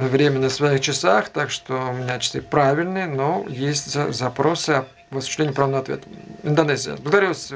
время на своих часах, так что у меня часы правильные, но есть запросы в осуществлении прав на ответ. Индонезия. Благодарю вас.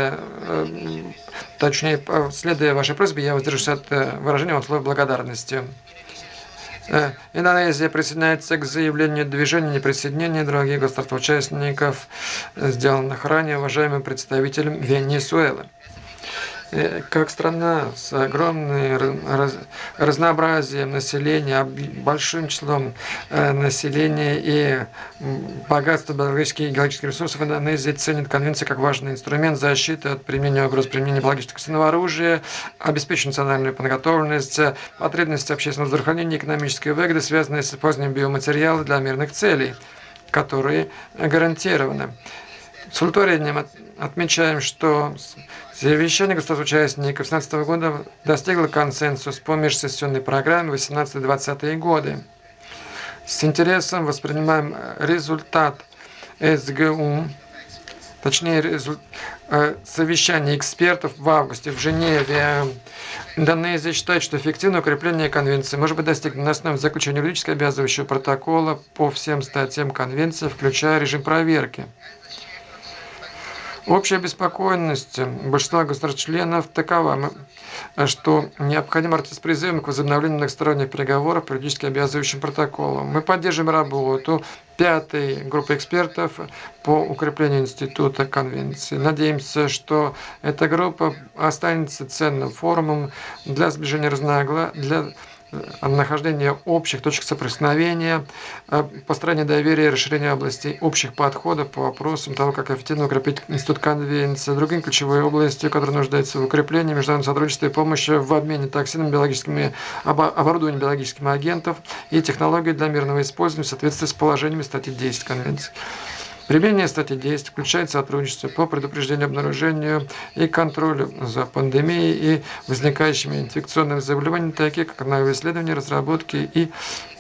Точнее, следуя вашей просьбе, я воздержусь от выражения вам слова благодарности. Индонезия присоединяется к заявлению движения неприсоединения других государств-участников, сделанных ранее уважаемым представителем Венесуэлы. Как страна с огромным разнообразием населения, большим числом населения и богатством биологических и геологических ресурсов, Индонезия ценит конвенцию как важный инструмент защиты от применения угроз применения биологического оружия, обеспечить национальную подготовленность, потребности общественного здравоохранения, экономические выгоды, связанные с использованием биоматериала для мирных целей, которые гарантированы. С удовлетворением отмечаем, что совещание государств-участников 2017 года достигло консенсуса по межсессионной программе 18-20 годы. С интересом воспринимаем результат СГУ, точнее совещание экспертов в августе в Женеве. Индонезия считает, что эффективное укрепление конвенции может быть достигнуто на основе заключения юридически обязывающего протокола по всем статьям конвенции, включая режим проверки. Общая обеспокоенность большинства государств-членов такова, что необходимо обратиться с призывом к возобновлению многосторонних переговоров по юридически обязывающим протоколам. Мы поддерживаем работу пятой группы экспертов по укреплению института конвенции. Надеемся, что эта группа останется ценным форумом для сближения для нахождения общих точек соприкосновения, построения доверия и расширения областей общих подходов по вопросам того, как эффективно укрепить институт конвенции. Другими ключевой областью, которая нуждается в укреплении международного сотрудничества и помощи в обмене токсинами, биологическими оборудованием биологических агентов и технологий для мирного использования в соответствии с положениями статьи 10 Конвенции. Применение статьи 10 включает сотрудничество по предупреждению, обнаружению и контролю за пандемией и возникающими инфекционными заболеваниями, такие как новые исследования, разработки и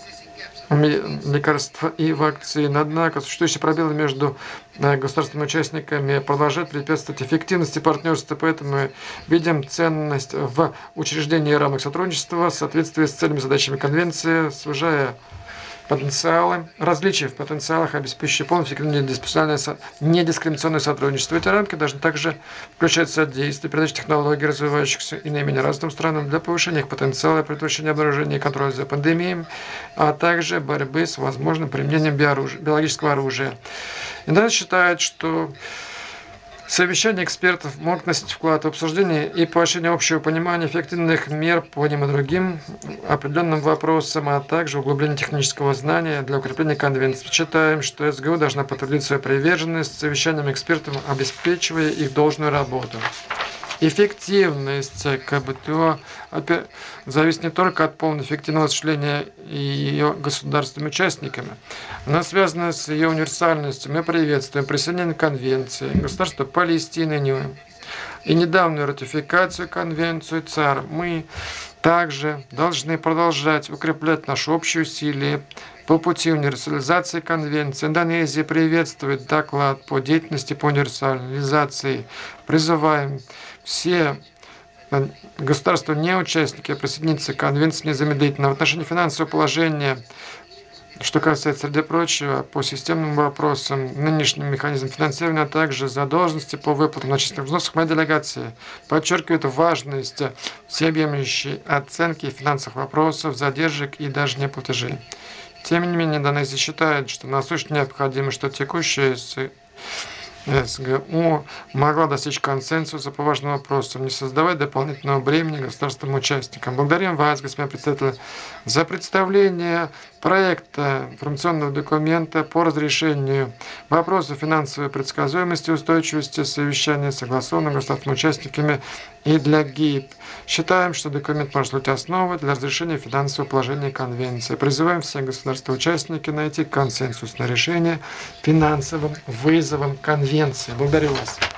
лекарства и вакцин. Однако существующие пробелы между государствами-участниками продолжают препятствовать эффективности партнерства, поэтому мы видим ценность в учреждении рамок сотрудничества в соответствии с целями и задачами Конвенции, сужая различия в потенциалах, обеспечивающие полностью недискриминационное сотрудничество. Эти рамки должны также включать содействие передачи технологий, развивающихся и наименее развитым странам для повышения их потенциала, предотвращения обнаружения и контроля за пандемией, а также борьбы с возможным применением биологического оружия. Индонезия считает, что совещания экспертов могут вносить вклад в обсуждение и поощрение общего понимания эффективных мер по ним и другим определенным вопросам, а также углубление технического знания для укрепления конвенции. Считаем, что СГУ должна подтвердить свою приверженность совещаниям экспертов, обеспечивая их должную работу. Эффективность КБТО зависит не только от полного эффективного осуществления ее государствами-участниками. Она связана с ее универсальностью. Мы приветствуем присоединение к Конвенции государства Палестины и недавнюю ратификацию Конвенции ЦАР. Мы также должны продолжать укреплять наши общие усилия по пути универсализации Конвенции. Индонезия приветствует доклад по деятельности по универсализации. Призываем все государства не-участники присоединиться к Конвенции незамедлительно. В отношении финансового положения, что касается, среди прочего, по системным вопросам, нынешний механизм финансирования, а также задолженности по выплатам начисленных взносов, моя делегация подчеркивает важность всеобъемлющей оценки финансовых вопросов, задержек и даже неплатежей. Тем не менее, Индонезия считает, что насущно необходимо, что текущая СГУ могла достичь консенсуса по важным вопросам, не создавать дополнительного бремени государственным-участникам. Благодарим вас, господин председатель, за представление проекта информационного документа по разрешению вопросов финансовой предсказуемости и устойчивости совещания с согласованными государственными-участниками и для ГИП. Считаем, что документ может быть основой для разрешения финансового положения Конвенции. Призываем все государства-участники найти консенсусное решение финансовым вызовам Конвенции. Благодарю вас.